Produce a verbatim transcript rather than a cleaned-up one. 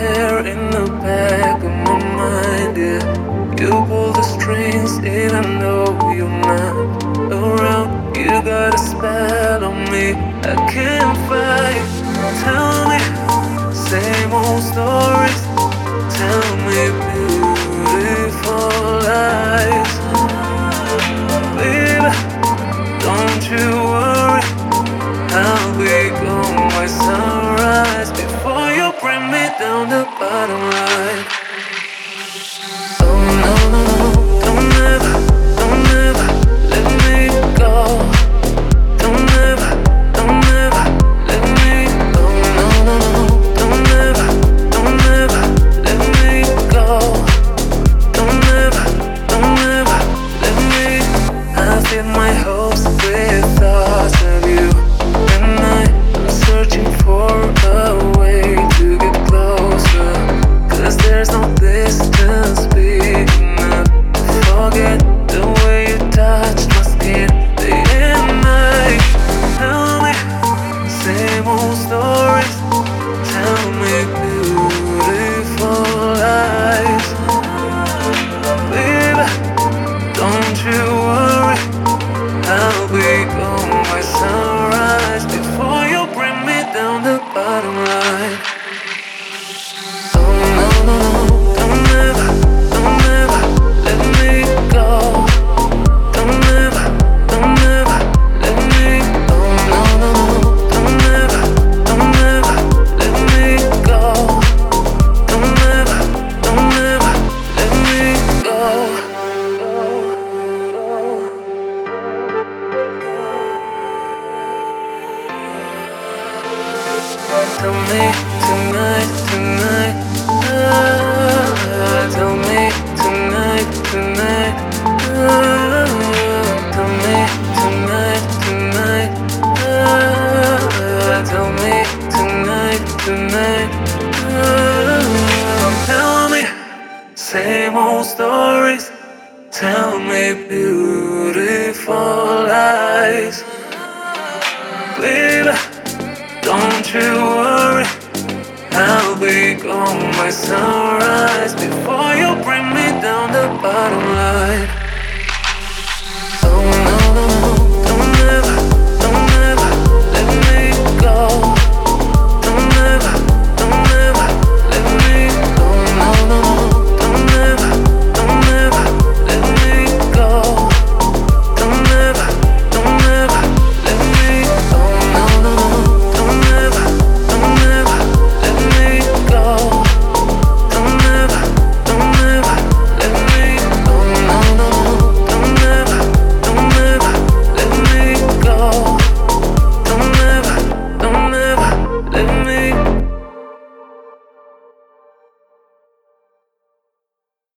there in the back of my mind, yeah. You pull the strings even though you're not around. You got a spell on me, I can't fight. Tell me, same old stories. Tell me beautiful lies. Baby, don't you worry, I'll become my sunrise before you bring me down the bottom line. Oh no, no, no, don't ever, don't ever let me go. Don't ever, don't ever let me go. No, no, no, don't ever, don't ever let me go. Don't ever, don't ever let me. I fill my hopes with thoughts of you, and I'm searching for a way to get closer. Cause there's no distance big enough to forget the way you touch my skin day and night. Tell me, same old stories. Tell me beautiful lies. Baby, don't you worry, I'll become my sunrise before you bring me down the bottom line. Oh no, no, no, don't ever, don't ever let me go. Don't ever, don't ever let me go. No, no, no, don't ever, don't ever let me go. Don't ever, don't ever let me go. Tell me tonight, tonight, ah, tell me tonight, tonight, ah, tell me tonight, tonight, ah, tell me tonight, tonight, ah, tell me, same old stories. Tell me beautiful lies. Baby, don't you worry, I'll become my sunrise before you bring me down the bottom line.